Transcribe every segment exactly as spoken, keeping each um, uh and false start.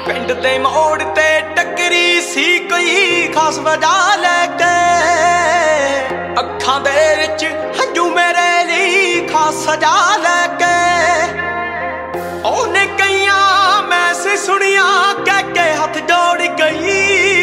पिंड दे मोड़ ते टकरी सी कोई खास वजह लैके अखां दे विच हंजू मेरे लिए खास सजा लैके ओने कईयां मैसे सुनिया कह के हथ जोड़ गई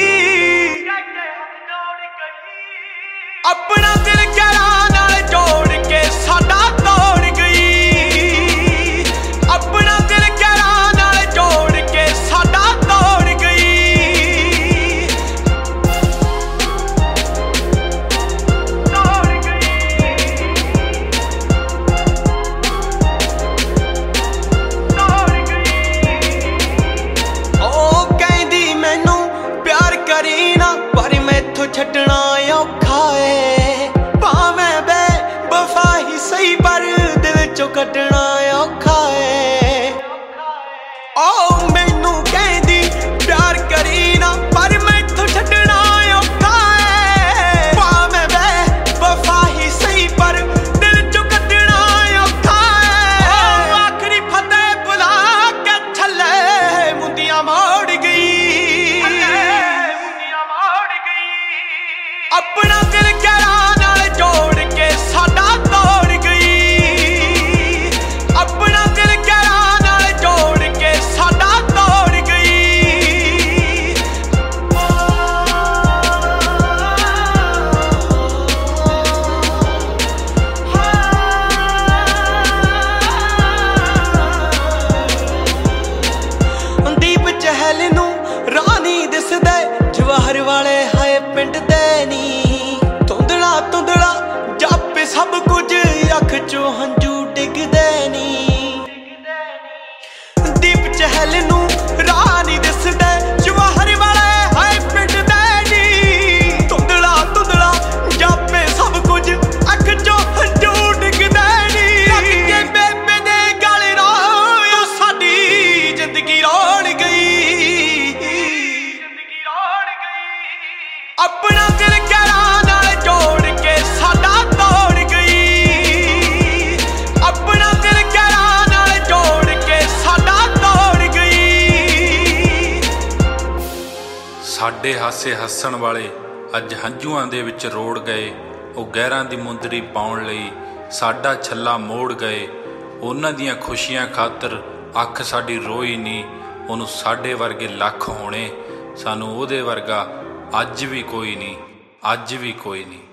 अपना दिल गैरां नाल जोड़ के साडा तोड़ गई अपना दिल गैरां नाल जोड़ के साडा तोड़ गई तोड़ गई तोड़ गई ओ कहंदी मैनू प्यार करी ना पर मैथों छड्डना औखा है भावें बे वफा ही सही पर दिल चों कड्डना औखा है ओ मैनू कहंदी प्यार करी ना पर मैथों छड्डना औखा है भावें बे वफा ही सही पर दिल चों कड्डना औखा है आखरी फतेह बुला के थल्ले मुंदियां मोड़ गई अपना दिल गैरां नाल जोड़ के साडा तोड़ गई अपना दिल गैरां नाल जोड़ के साडा तोड़ गई दीप चहल नूं रानी दिसदे जवाहर वाले हाए पिंड दे नी धुंधला धुंधला जापे सब कुछ अख चों हंजू डिगदे नी दीप चहल नूं रानी दिसदे जवाहर वाले हाए पिंड दे नी धुंधला धुंधला जापे सब कुछ अख चों हंजू डिगदे नी रख के बेबे दे गल रोया साडी जिंदगी रोड़ गई अपना दिल गैरां नाल जोड़ के साडा तोड़ गई अपना दिल गैरां नाल जोड़ के साडा तोड़ गई साडे हासे हੱਸਣ वाले अज हंझूआं दे विच रोड़ गए ਉਹ ਗਹਿਰਾਂ ਦੀ ਮੁੰਦਰੀ ਪਾਉਣ ਲਈ ਸਾਡਾ ਛੱਲਾ ਮੋੜ ਗਏ ਉਹਨਾਂ ਦੀਆਂ ਖੁਸ਼ੀਆਂ ਖਾਤਰ ਅੱਖ ਸਾਡੀ ਰੋਈ ਨਹੀਂ ਉਹਨੂੰ ਸਾਡੇ ਵਰਗੇ ਲੱਖ ਹੋਣੇ ਸਾਨੂੰ ਉਹਦੇ ਵਰਗਾ ਅੱਜ ਵੀ ਕੋਈ ਨਹੀਂ ਅੱਜ ਵੀ ਕੋਈ ਨਹੀਂ।